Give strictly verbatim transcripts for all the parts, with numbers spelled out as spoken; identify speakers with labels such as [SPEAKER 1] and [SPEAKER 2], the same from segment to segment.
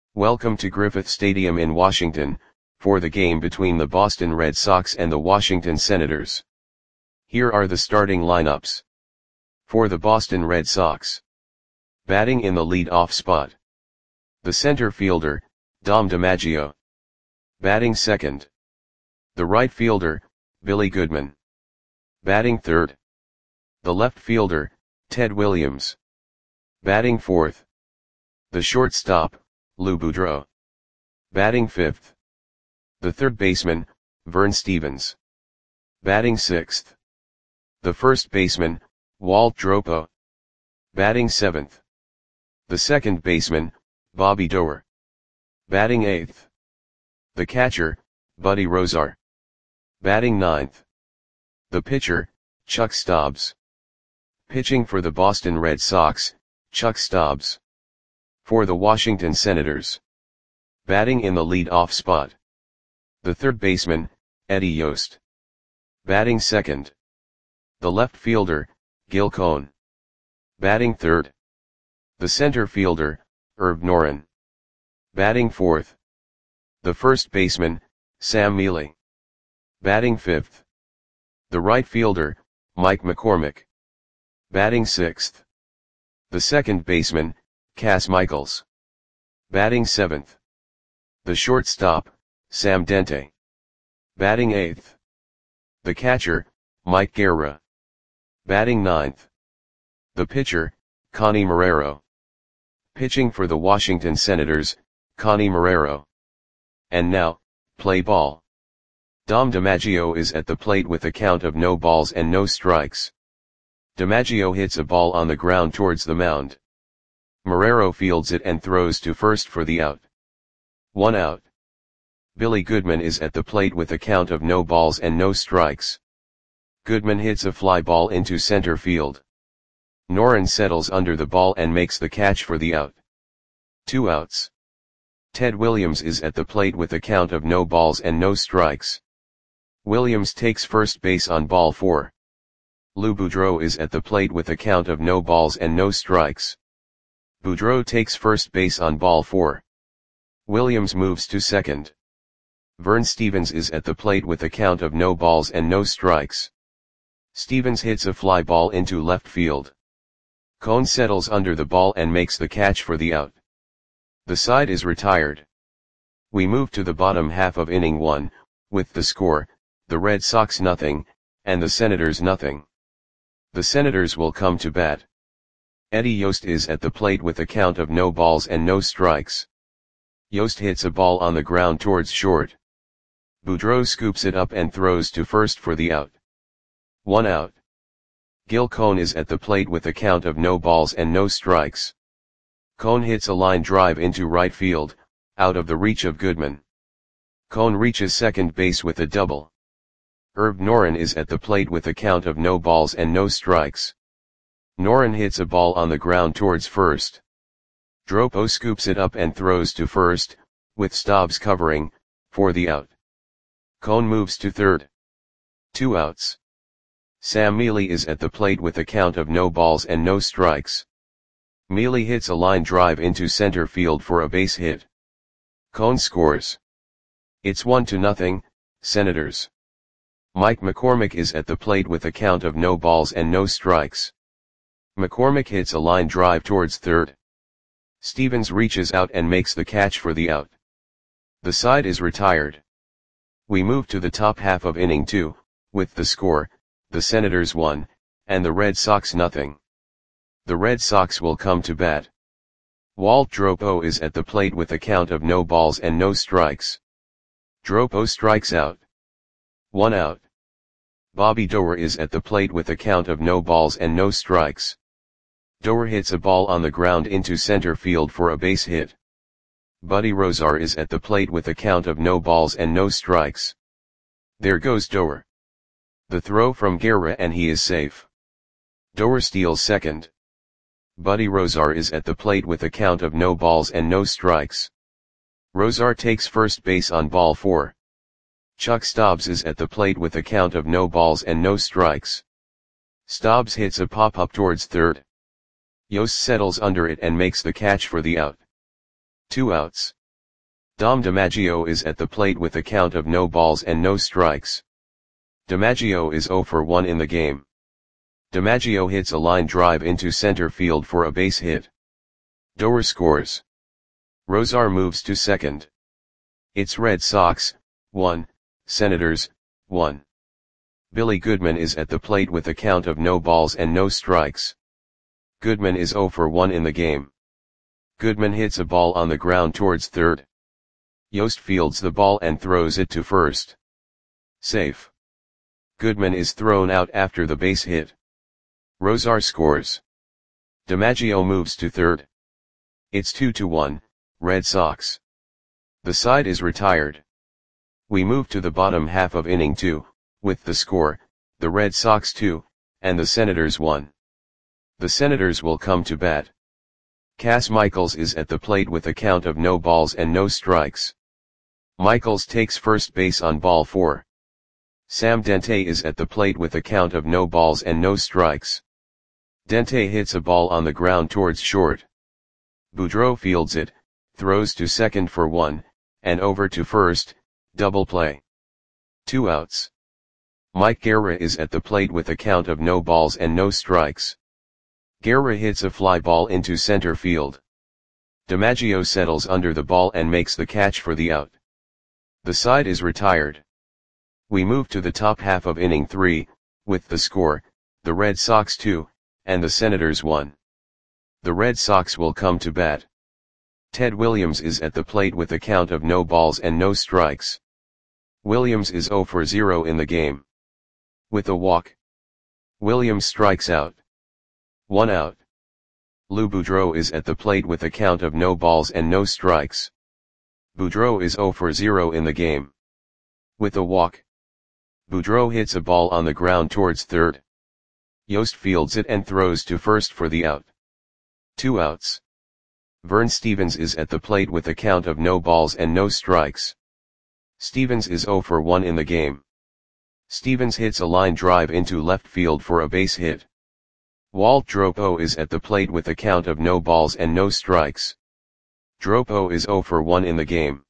[SPEAKER 1] Welcome to Griffith Stadium in Washington, for the game between the Boston Red Sox and the Washington Senators. Here are the starting lineups. For the Boston Red Sox. Batting in the lead-off spot. The center fielder, Dom DiMaggio. Batting second. The right fielder, Billy Goodman. Batting third. The left fielder, Ted Williams. Batting fourth. The shortstop, Lou Boudreau. Batting fifth. The third baseman, Vern Stephens. Batting sixth. The first baseman, Walt Dropo. Batting seventh. The second baseman, Bobby Doerr. Batting eighth. The catcher, Buddy Rozar. Batting ninth. The pitcher, Chuck Stobbs. Pitching for the Boston Red Sox, Chuck Stobbs. For the Washington Senators. Batting in the lead-off spot. The third baseman, Eddie Yost. Batting second. The left fielder, Gil Cohn. Batting third. The center fielder, Herb Noren. Batting fourth. The first baseman, Sam Mele. Batting fifth. The right fielder, Mike McCormick. Batting sixth. The second baseman, Cas Michaels. Batting seventh. The shortstop, Sam Dente. Batting eighth. The catcher, Mike Guerra. Batting ninth. The pitcher, Connie Marrero. Pitching for the Washington Senators, Connie Marrero. And now, play ball. Dom DiMaggio is at the plate with a count of no balls and no strikes. DiMaggio hits a ball on the ground towards the mound. Marrero fields it and throws to first for the out. One out. Billy Goodman is at the plate with a count of no balls and no strikes. Goodman hits a fly ball into center field. Noren settles under the ball and makes the catch for the out. Two outs. Ted Williams is at the plate with a count of no balls and no strikes. Williams takes first base on ball four. Lou Boudreau is at the plate with a count of no balls and no strikes. Boudreau takes first base on ball four. Williams moves to second. Vern Stephens is at the plate with a count of no balls and no strikes. Stephens hits a fly ball into left field. Cohn settles under the ball and makes the catch for the out. The side is retired. We move to the bottom half of inning one, with the score, the Red Sox nothing, and the Senators nothing. The Senators will come to bat. Eddie Yost is at the plate with a count of no balls and no strikes. Yost hits a ball on the ground towards short. Boudreau scoops it up and throws to first for the out. One out. Gil Cohn is at the plate with a count of no balls and no strikes. Cohn hits a line drive into right field, out of the reach of Goodman. Cohn reaches second base with a double. Herb Noren is at the plate with a count of no balls and no strikes. Noren hits a ball on the ground towards first. Dropo scoops it up and throws to first, with Stobbs covering, for the out. Cohn moves to third. Two outs. Sam Mele is at the plate with a count of no balls and no strikes. Mele hits a line drive into center field for a base hit. Cohn scores. It's one to nothing, Senators. Mike McCormick is at the plate with a count of no balls and no strikes. McCormick hits a line drive towards third. Stephens reaches out and makes the catch for the out. The side is retired. We move to the top half of inning two, with the score, the Senators one, and the Red Sox nothing. The Red Sox will come to bat. Walt Dropo is at the plate with a count of no balls and no strikes. Dropo strikes out. One out. Bobby Doerr is at the plate with a count of no balls and no strikes. Doerr hits a ball on the ground into center field for a base hit. Buddy Rozar is at the plate with a count of no balls and no strikes. There goes Doerr. The throw from Guerra and he is safe. Doerr steals second. Buddy Rozar is at the plate with a count of no balls and no strikes. Rozar takes first base on ball four. Chuck Stobbs is at the plate with a count of no balls and no strikes. Stobbs hits a pop-up towards third. Yost settles under it and makes the catch for the out. Two outs. Dom DiMaggio is at the plate with a count of no balls and no strikes. DiMaggio is zero for one in the game. DiMaggio hits a line drive into center field for a base hit. Doer scores. Rosar moves to second. It's Red Sox, one, Senators, one. Billy Goodman is at the plate with a count of no balls and no strikes. Goodman is zero for one in the game. Goodman hits a ball on the ground towards third. Yost fields the ball and throws it to first. Safe. Goodman is thrown out after the base hit. Rosar scores. DiMaggio moves to third. It's two to one, Red Sox. The side is retired. We move to the bottom half of inning two, with the score, the Red Sox two, and the Senators one. The Senators will come to bat. Cas Michaels is at the plate with a count of no balls and no strikes. Michaels takes first base on ball four. Sam Dente is at the plate with a count of no balls and no strikes. Dente hits a ball on the ground towards short. Boudreau fields it, throws to second for one, and over to first, double play. Two outs. Mike Guerra is at the plate with a count of no balls and no strikes. Guerra hits a fly ball into center field. DiMaggio settles under the ball and makes the catch for the out. The side is retired. We move to the top half of inning three, with the score, the Red Sox two, and the Senators one. The Red Sox will come to bat. Ted Williams is at the plate with a count of no balls and no strikes. Williams is zero for zero in the game. With a walk. Williams strikes out. One out. Lou Boudreau is at the plate with a count of no balls and no strikes. Boudreau is zero for zero in the game. With a walk. Boudreau hits a ball on the ground towards third. Yost fields it and throws to first for the out. Two outs. Vern Stevens is at the plate with a count of no balls and no strikes. Stevens is zero for one in the game. Stevens hits a line drive into left field for a base hit. Walt Dropo is at the plate with a count of no balls and no strikes. Dropo is zero for one in the game.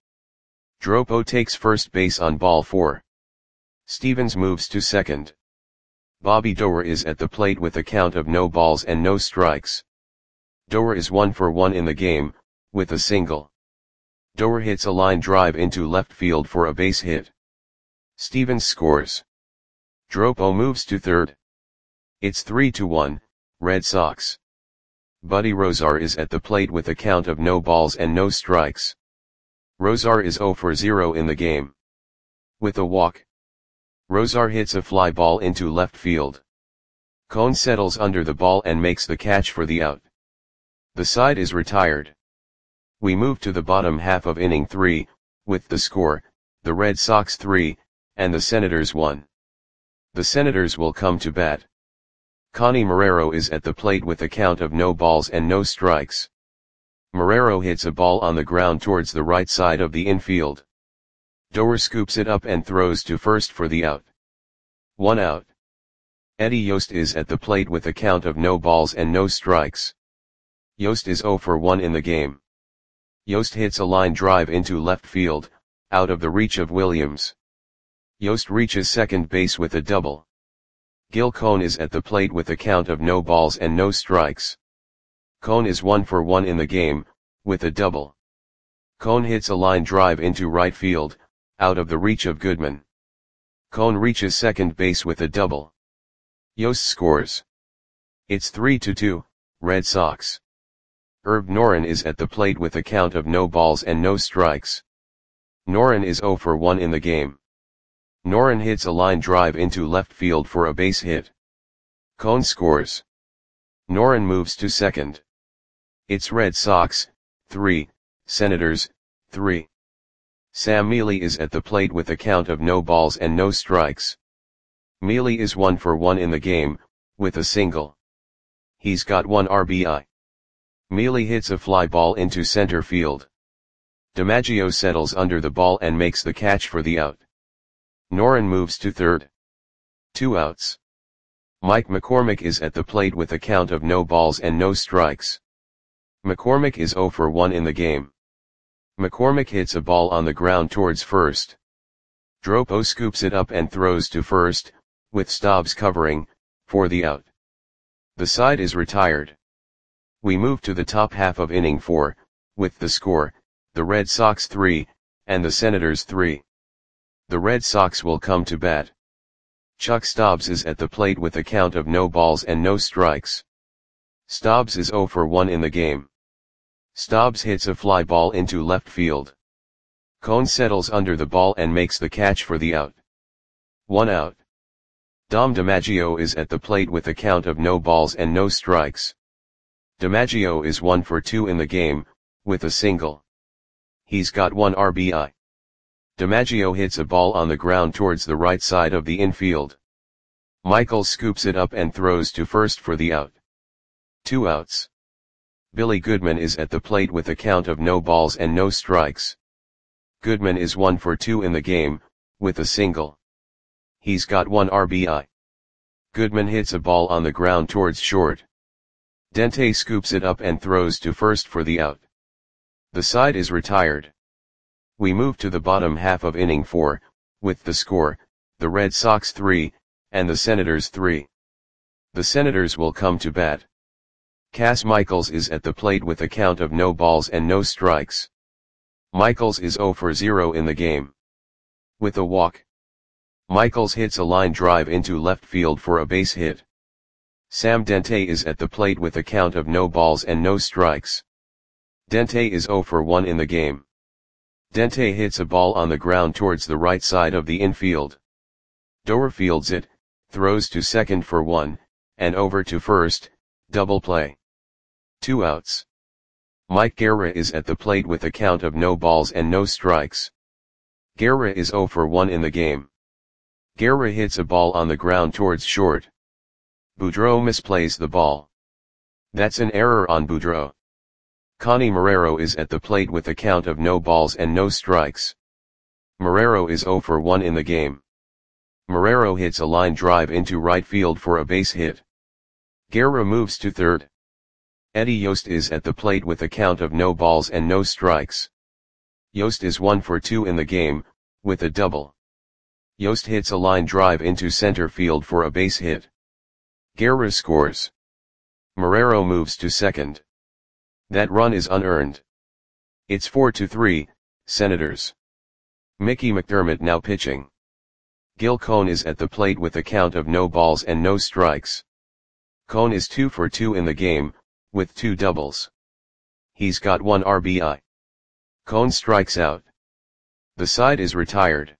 [SPEAKER 1] Dropo takes first base on ball four. Stevens moves to second. Bobby Doerr is at the plate with a count of no balls and no strikes. Doerr is one for one in the game, with a single. Doerr hits a line drive into left field for a base hit. Stevens scores. Dropo moves to third. It's three to one, Red Sox. Buddy Rosar is at the plate with a count of no balls and no strikes. Rosar is zero for zero in the game. With a walk. Rosar hits a fly ball into left field. Cone settles under the ball and makes the catch for the out. The side is retired. We move to the bottom half of inning three, with the score, the Red Sox three, and the Senators one. The Senators will come to bat. Connie Marrero is at the plate with a count of no balls and no strikes. Marrero hits a ball on the ground towards the right side of the infield. Doerr scoops it up and throws to first for the out. One out. Eddie Yost is at the plate with a count of no balls and no strikes. Yost is zero for one in the game. Yost hits a line drive into left field, out of the reach of Williams. Yost reaches second base with a double. Gil Cone is at the plate with a count of no balls and no strikes. Cone is one for one in the game, with a double. Cone hits a line drive into right field, out of the reach of Goodman. Cone reaches second base with a double. Yost scores. It's three to two, Red Sox. Herb Noren is at the plate with a count of no balls and no strikes. Noren is zero for one in the game. Noren hits a line drive into left field for a base hit. Cone scores. Noren moves to second. It's Red Sox, three, Senators, three. Sam Mealy is at the plate with a count of no balls and no strikes. Mealy is one for one in the game, with a single. He's got one R B I. Mealy hits a fly ball into center field. DiMaggio settles under the ball and makes the catch for the out. Noren moves to third. Two outs. Mike McCormick is at the plate with a count of no balls and no strikes. McCormick is zero for one in the game. McCormick hits a ball on the ground towards first. Dropo scoops it up and throws to first, with Stobbs covering, for the out. The side is retired. We move to the top half of inning four, with the score, the Red Sox three, and the Senators three. The Red Sox will come to bat. Chuck Stobbs is at the plate with a count of no balls and no strikes. Stobbs is oh for one in the game. Stobbs hits a fly ball into left field. Cone settles under the ball and makes the catch for the out. One out. Dom DiMaggio is at the plate with a count of no balls and no strikes. DiMaggio is one for two in the game, with a single. He's got one R B I. DiMaggio hits a ball on the ground towards the right side of the infield. Michaels scoops it up and throws to first for the out. Two outs. Billy Goodman is at the plate with a count of no balls and no strikes. Goodman is one for two in the game, with a single. He's got one R B I. Goodman hits a ball on the ground towards short. Dente scoops it up and throws to first for the out. The side is retired. We move to the bottom half of inning four, with the score, the Red Sox three, and the Senators three. The Senators will come to bat. Cas Michaels is at the plate with a count of no balls and no strikes. Michaels is oh for zero in the game. With a walk. Michaels hits a line drive into left field for a base hit. Sam Dente is at the plate with a count of no balls and no strikes. Dente is oh for one in the game. Dente hits a ball on the ground towards the right side of the infield. Doer fields it, throws to second for one, and over to first, double play. Two outs. Mike Guerra is at the plate with a count of no balls and no strikes. Guerra is oh for one in the game. Guerra hits a ball on the ground towards short. Boudreau misplays the ball. That's an error on Boudreau. Connie Marrero is at the plate with a count of no balls and no strikes. Marrero is oh for one in the game. Marrero hits a line drive into right field for a base hit. Guerra moves to third. Eddie Yost is at the plate with a count of no balls and no strikes. Yost is one for two in the game, with a double. Yost hits a line drive into center field for a base hit. Guerra scores. Marrero moves to second. That run is unearned. It's four to three, Senators. Mickey McDermott now pitching. Gil Cone is at the plate with a count of no balls and no strikes. Cone is two for two in the game, with two doubles. He's got one R B I. Cone strikes out. The side is retired.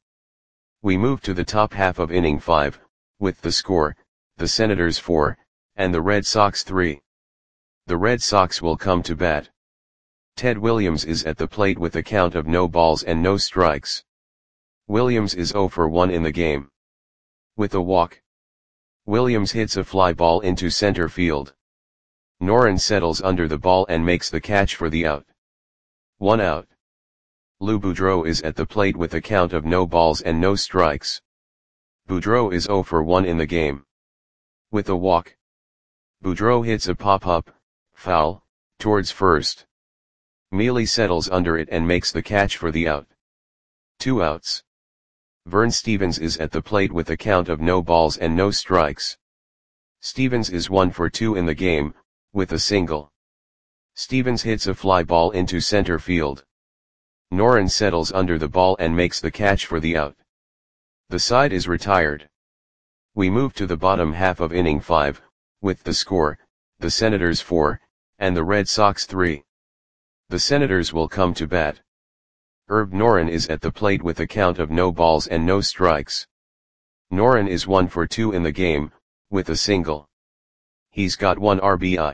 [SPEAKER 1] We move to the top half of inning five, with the score, the Senators four, and the Red Sox three. The Red Sox will come to bat. Ted Williams is at the plate with a count of no balls and no strikes. Williams is oh for one in the game. With a walk. Williams hits a fly ball into center field. Noren settles under the ball and makes the catch for the out. One out. Lou Boudreau is at the plate with a count of no balls and no strikes. Boudreau is oh for one in the game. With a walk. Boudreau hits a pop-up, foul, towards first. Mealy settles under it and makes the catch for the out. Two outs. Vern Stevens is at the plate with a count of no balls and no strikes. Stevens is one for two in the game, with a single. Stevens hits a fly ball into center field. Noren settles under the ball and makes the catch for the out. The side is retired. We move to the bottom half of inning five, with the score, the Senators four, and the Red Sox three. The Senators will come to bat. Herb Noren is at the plate with a count of no balls and no strikes. Noren is one for two in the game, with a single. He's got one R B I.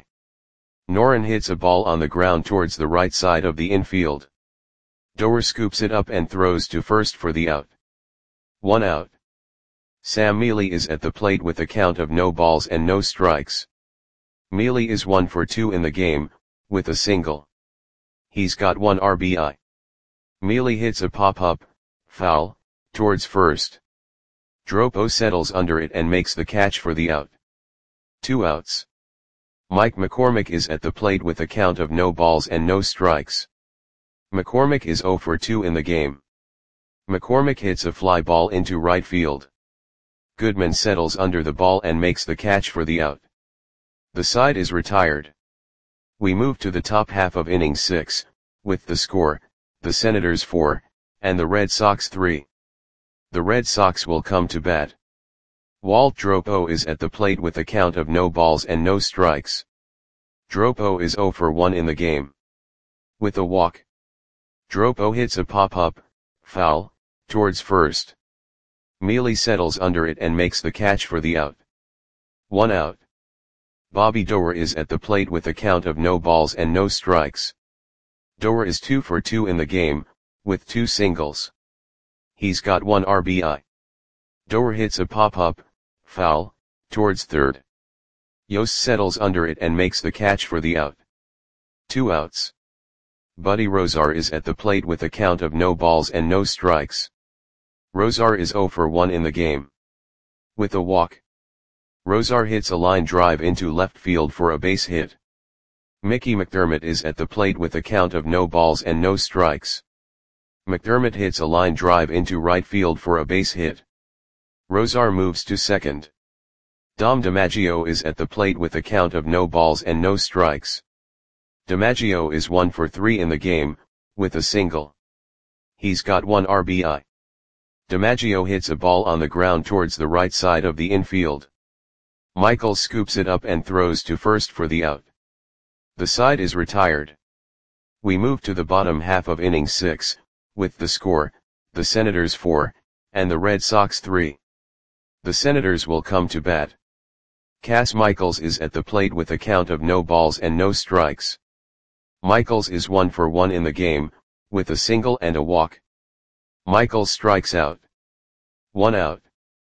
[SPEAKER 1] Noren hits a ball on the ground towards the right side of the infield. Doer scoops it up and throws to first for the out. One out. Sam Mealy is at the plate with a count of no balls and no strikes. Mealy is one for two in the game, with a single. He's got one R B I. Mealy hits a pop-up, foul, towards first. Dropo settles under it and makes the catch for the out. Two outs. Mike McCormick is at the plate with a count of no balls and no strikes. McCormick is zero for two in the game. McCormick hits a fly ball into right field. Goodman settles under the ball and makes the catch for the out. The side is retired. We move to the top half of inning six, with the score, the Senators four, and the Red Sox three. The Red Sox will come to bat. Walt Dropo is at the plate with a count of no balls and no strikes. Dropo is zero for one in the game. With a walk. Dropo hits a pop-up, foul, towards first. Mealy settles under it and makes the catch for the out. One out. Bobby Doerr is at the plate with a count of no balls and no strikes. Doerr is two for two in the game, with two singles. He's got one R B I. Doerr hits a pop-up, foul, towards third. Yost settles under it and makes the catch for the out. Two outs. Buddy Rozar is at the plate with a count of no balls and no strikes. Rozar is zero for one in the game. With a walk. Rozar hits a line drive into left field for a base hit. Mickey McDermott is at the plate with a count of no balls and no strikes. McDermott hits a line drive into right field for a base hit. Rozar moves to second. Dom DiMaggio is at the plate with a count of no balls and no strikes. DiMaggio is one for three in the game, with a single. He's got one R B I. DiMaggio hits a ball on the ground towards the right side of the infield. Michaels scoops it up and throws to first for the out. The side is retired. We move to the bottom half of inning six, with the score, the Senators four, and the Red Sox three. The Senators will come to bat. Cas Michaels is at the plate with a count of no balls and no strikes. Michaels is one for one in the game, with a single and a walk. Michaels strikes out. One out.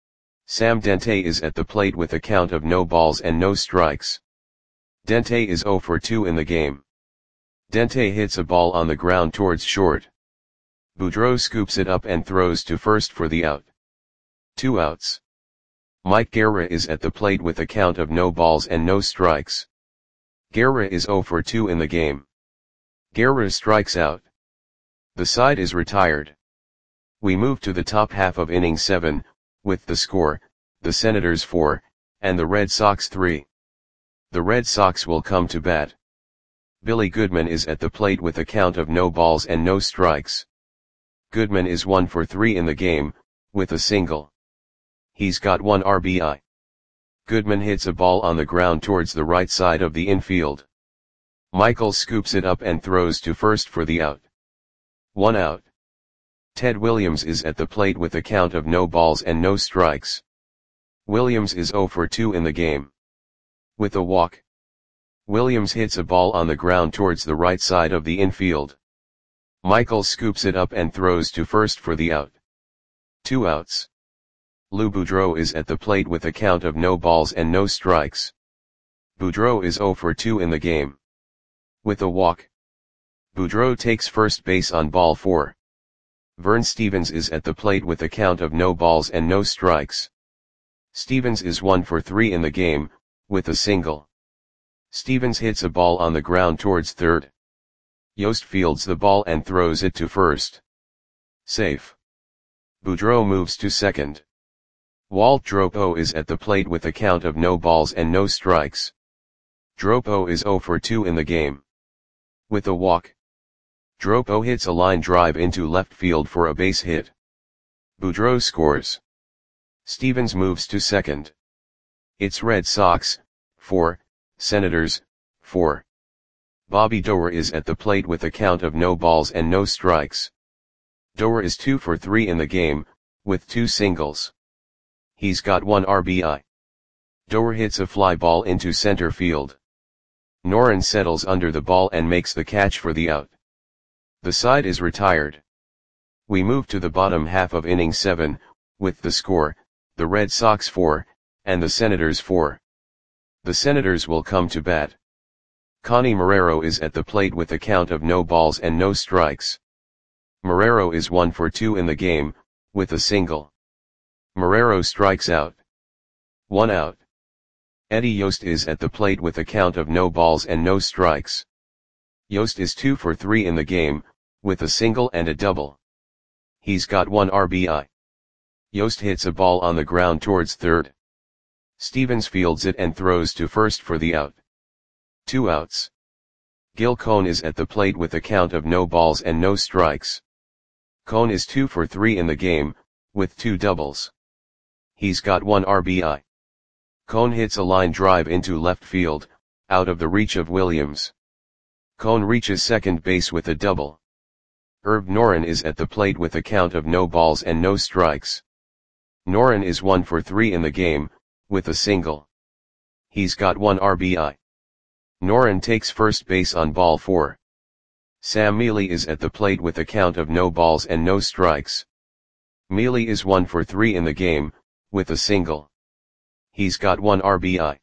[SPEAKER 1] Sam Dente is at the plate with a count of no balls and no strikes. Dente is zero for two in the game. Dente hits a ball on the ground towards short. Boudreau scoops it up and throws to first for the out. Two outs. Mike Guerra is at the plate with a count of no balls and no strikes. Guerra is zero for two in the game. Guerra strikes out. The side is retired. We move to the top half of inning seven, with the score, the Senators four, and the Red Sox three. The Red Sox will come to bat. Billy Goodman is at the plate with a count of no balls and no strikes. Goodman is one for three in the game, with a single. He's got one R B I. Goodman hits a ball on the ground towards the right side of the infield. Michaels scoops it up and throws to first for the out. One out. Ted Williams is at the plate with a count of no balls and no strikes. Williams is zero for two in the game. With a walk. Williams hits a ball on the ground towards the right side of the infield. Michaels scoops it up and throws to first for the out. Two outs. Lou Boudreau is at the plate with a count of no balls and no strikes. Boudreau is zero for two in the game. With a walk. Boudreau takes first base on ball four. Vern Stevens is at the plate with a count of no balls and no strikes. Stevens is one for three in the game, with a single. Stevens hits a ball on the ground towards third. Yost fields the ball and throws it to first. Safe. Boudreau moves to second. Walt Dropo is at the plate with a count of no balls and no strikes. Dropo is zero for two in the game. With a walk. Dropo hits a line drive into left field for a base hit. Boudreau scores. Stevens moves to second. It's Red Sox, four, Senators, four. Bobby Doerr is at the plate with a count of no balls and no strikes. Doerr is two for three in the game, with two singles. He's got one R B I. Doerr hits a fly ball into center field. Noren settles under the ball and makes the catch for the out. The side is retired. We move to the bottom half of inning seven, with the score, the Red Sox four, and the Senators four. The Senators will come to bat. Connie Marrero is at the plate with a count of no balls and no strikes. Marrero is one for two in the game, with a single. Marrero strikes out. One out. Eddie Yost is at the plate with a count of no balls and no strikes. Yost is two for three in the game, with a single and a double. He's got one R B I. Yost hits a ball on the ground towards third. Stevens fields it and throws to first for the out. Two outs. Gil Cohn is at the plate with a count of no balls and no strikes. Cohn is two for three in the game, with two doubles. He's got one R B I. Cohn hits a line drive into left field, out of the reach of Williams. Cohn reaches second base with a double. Herb Noren is at the plate with a count of no balls and no strikes. Noren is one for three in the game, with a single. He's got one R B I. Noren takes first base on ball four. Sam Mealy is at the plate with a count of no balls and no strikes. Mealy is one for three in the game, with a single. He's got one R B I.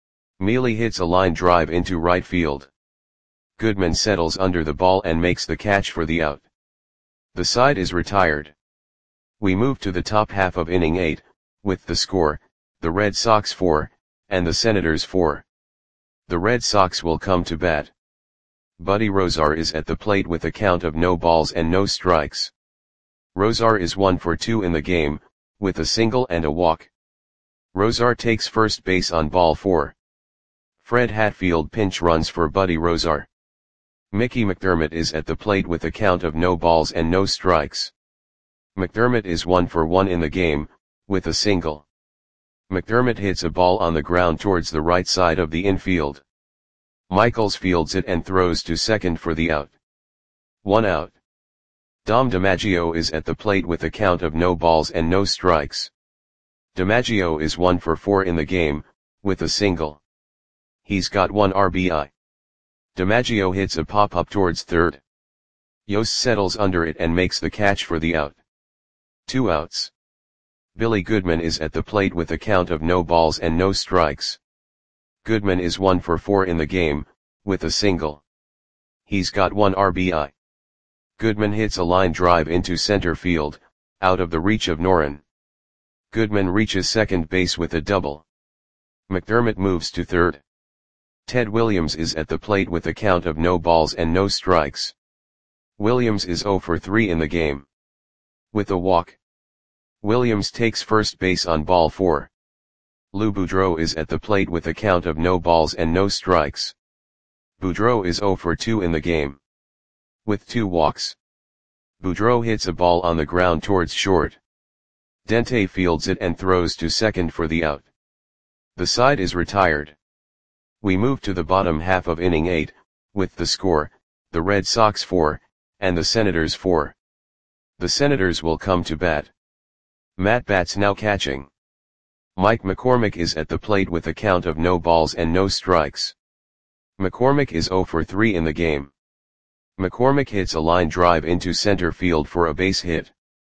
[SPEAKER 1] Mealy hits a line drive into right field. Goodman settles under the ball and makes the catch for the out. The side is retired. We move to the top half of inning eight, with the score, the Red Sox four, and the Senators four. The Red Sox will come to bat. Buddy Rozar is at the plate with a count of no balls and no strikes. Rozar is one for two in the game, with a single and a walk. Rozar takes first base on ball four. Fred Hatfield pinch runs for Buddy Rozar. Mickey McDermott is at the plate with a count of no balls and no strikes. McDermott is one for one in the game, with a single. McDermott hits a ball on the ground towards the right side of the infield. Michaels fields it and throws to second for the out. One out. Dom DiMaggio is at the plate with a count of no balls and no strikes. DiMaggio is one for four in the game, with a single. He's got one R B I. DiMaggio hits a pop-up towards third. Yost settles under it and makes the catch for the out. Two outs. Billy Goodman is at the plate with a count of no balls and no strikes. Goodman is one for four in the game, with a single. He's got one R B I. Goodman hits a line drive into center field, out of the reach of Noren. Goodman reaches second base with a double. McDermott moves to third. Ted Williams is at the plate with a count of no balls and no strikes. Williams is zero for three in the game. With a walk. Williams takes first base on ball four. Lou Boudreau is at the plate with a count of no balls and no strikes. Boudreau is zero for two in the game. With two walks. Boudreau hits a ball on the ground towards short. Dente fields it and throws to second for the out. The side is retired. We move to the bottom half of inning eight, with the score, the Red Sox four, and the Senators four. The Senators will come to bat. Matt Batts now catching. Mike McCormick is at the plate with a count of no balls and no strikes. McCormick is zero for three in the game. McCormick hits a line drive into center field for a base hit.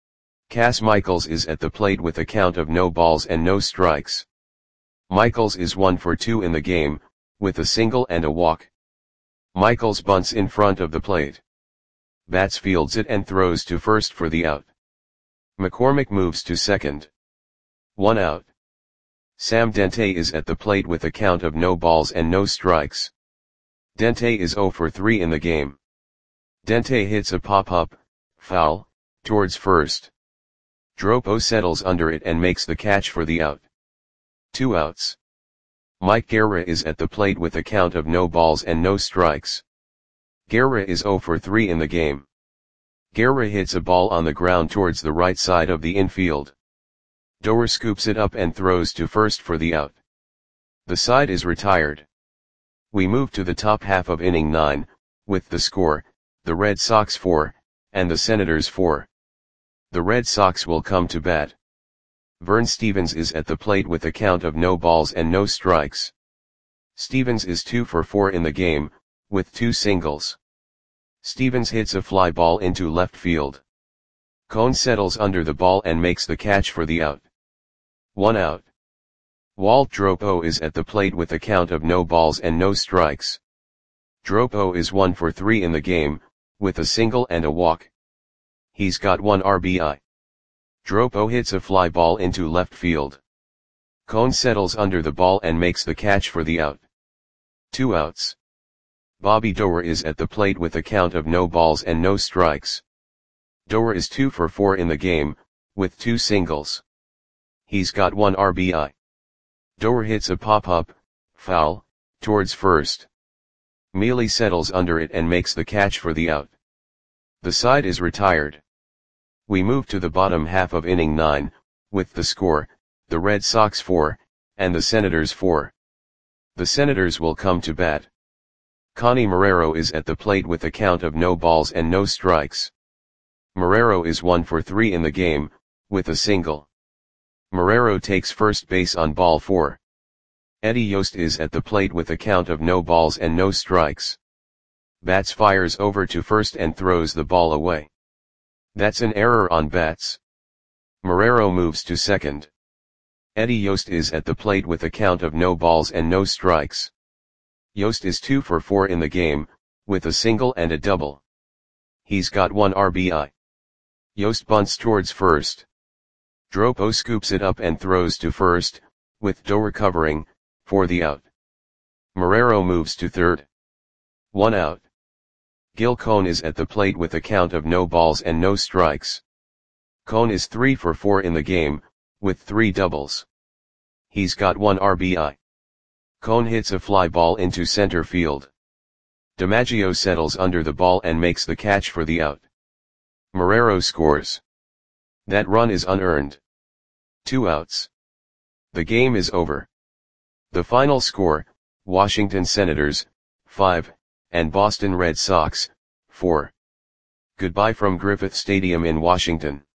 [SPEAKER 1] Cass Michaels is at the plate with a count of no balls and no strikes. Michaels is one for two in the game, with a single and a walk. Michaels bunts in front of the plate. Batts fields it and throws to first for the out. McCormick moves to second. One out. Sam Dente is at the plate with a count of no balls and no strikes. Dente is zero for three in the game. Dente hits a pop-up, foul, towards first. Dropo settles under it and makes the catch for the out. Two outs. Mike Guerra is at the plate with a count of no balls and no strikes. Guerra is zero for three in the game. Guerra hits a ball on the ground towards the right side of the infield. Doer scoops it up and throws to first for the out. The side is retired. We move to the top half of inning nine, with the score, the Red Sox four, and the Senators four. The Red Sox will come to bat. Vern Stevens is at the plate with a count of no balls and no strikes. Stevens is two for four in the game, with two singles. Stevens hits a fly ball into left field. Cohn settles under the ball and makes the catch for the out. One out. Walt Dropo is at the plate with a count of no balls and no strikes. Dropo is one for three in the game, with a single and a walk. He's got one R B I. Dropo hits a fly ball into left field. Cohn settles under the ball and makes the catch for the out. Two outs. Bobby Doerr is at the plate with a count of no balls and no strikes. Doerr is two for four in the game, with two singles. He's got one R B I. Doerr hits a pop-up, foul, towards first. Mealy settles under it and makes the catch for the out. The side is retired. We move to the bottom half of inning nine, with the score, the Red Sox four, and the Senators four. The Senators will come to bat. Connie Marrero is at the plate with a count of no balls and no strikes. Marrero is one for three in the game, with a single. Marrero takes first base on ball four. Eddie Yost is at the plate with a count of no balls and no strikes. Bats fires over to first and throws the ball away. That's an error on bats. Marrero moves to second. Eddie Yost is at the plate with a count of no balls and no strikes. Yost is two for four in the game, with a single and a double. He's got one R B I. Yost bunts towards first. Dropo scoops it up and throws to first, with Doerr covering, for the out. Marrero moves to third. One out. Gil Cone is at the plate with a count of no balls and no strikes. Cone is three for four in the game, with three doubles. He's got one R B I. Cone hits a fly ball into center field. DiMaggio settles under the ball and makes the catch for the out. Marrero scores. That run is unearned. Two outs. The game is over. The final score, Washington Senators, five, and Boston Red Sox, four. Goodbye from Griffith Stadium in Washington.